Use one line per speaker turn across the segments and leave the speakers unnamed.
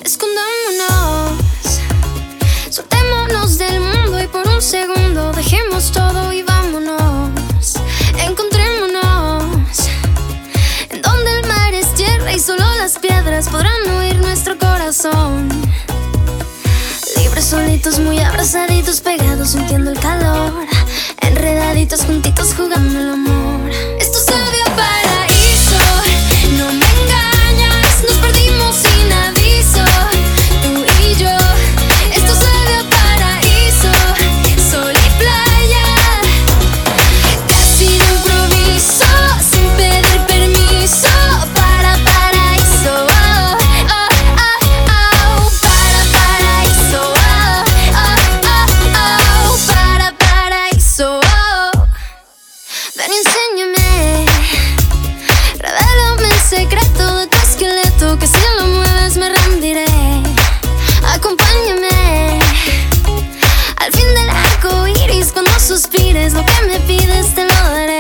Escondámonos, soltémonos del mundo y por un segundo dejemos todo y vámonos. Encontrémonos en donde el mar es tierra y solo las piedras podrán oír nuestro corazón. Libres, solitos, muy abrazaditos, pegados, sintiendo el calor. Enredaditos, juntitos, jugando el amor. Esto sabe a paraíso, no me engañas, nos perdimos sin aviso, tú y yo. Esto sabe a paraíso, sol y playa, casi de improviso, sin pedir permiso, para paraíso, oh, oh, oh, oh, para paraíso, oh, oh, oh, oh, para paraíso, oh. Ven y enséñame, revélame el secreto de tu esqueleto, que si lo mueves me rendiré. Acompáñame al fin del arco iris, cuando suspires lo que me pides te lo daré.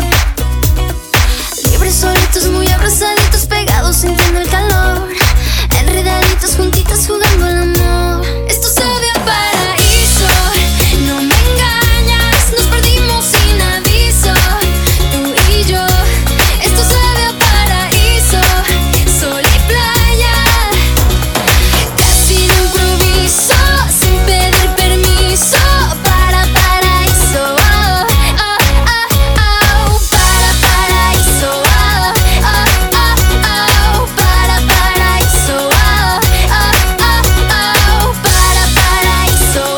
Libres, solitos, muy abrazaditos, pegados, sintiendo el calor. Enredaditos, juntitos, jugando el amor. Esto sabe a paraíso, no me engañas, nos perdimos sin aviso, tú y yo. Esto sabe a paraíso, sol y playa, casi de improviso, sin pedir permiso, para paraíso, oh, oh, oh, oh, para paraíso, oh, oh, oh, oh, para paraíso, oh, oh, oh, oh, para paraíso, oh,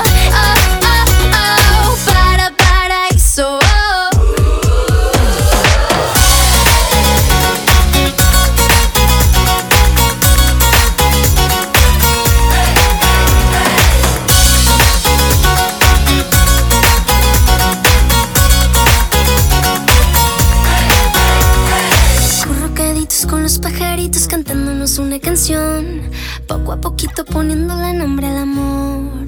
oh, oh, oh, para paraíso, oh. Currucaditos con los pajaritos cantándonos una canción, poco a poquito poniéndole nombre al amor.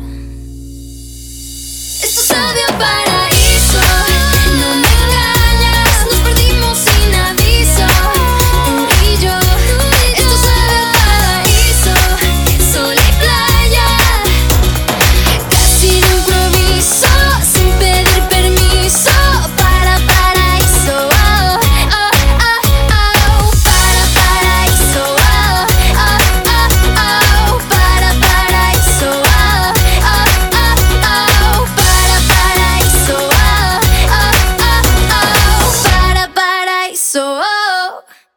Esto sabe a paraíso, no me engañas, nos perdimos sin aviso, tú y yo. Esto sabe a paraíso, sol y playa, casi de improviso, sin pedir permiso, para paraíso, oh, oh, oh, oh, para paraíso, oh, oh, oh, oh, para paraíso, oh, oh, oh, oh, para paraíso, oh, oh, oh, oh, para paraíso, oh.